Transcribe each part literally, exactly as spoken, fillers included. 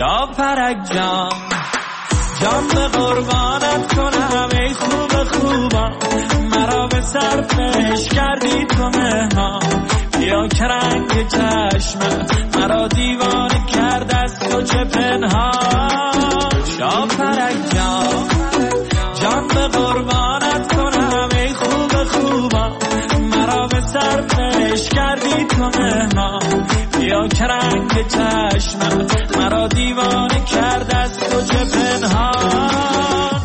شاپرک جان جان به قربانت کنم ای خوب خوبم مرا به صرفش کردی تو مهمان بیا که رنگ چشمت مرا دیوانه کرد از تو چه پنهان شاپرک جان جان به قربانت کنم ای خوب خوبم مرا به صرفش کردی تو مهمان بیا که رنگ چشمت مرا دیوانه کرد از تو چه پنهان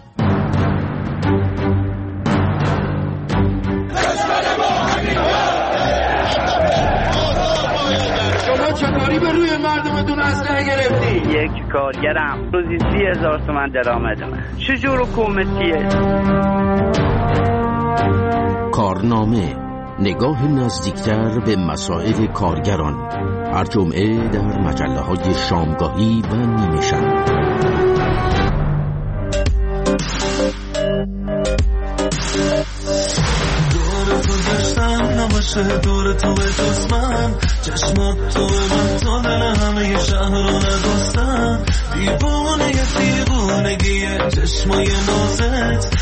شما چطوری به روی مردمتون اسلحه گرفتی؟ یک کارگرم روزی سی هزار تومن درآمدمه چجور حکومتیه؟ کارنامه نگاه نزدیکتر به مسائل کارگران هر جمعه در مجله های شامگاهی و نیمه شب. دور تو داشتم نباشه دور تو به جز من چشمات تو من تو دل همه شهر رو ندوستم دیوانه دیوانگیه چشمای نازت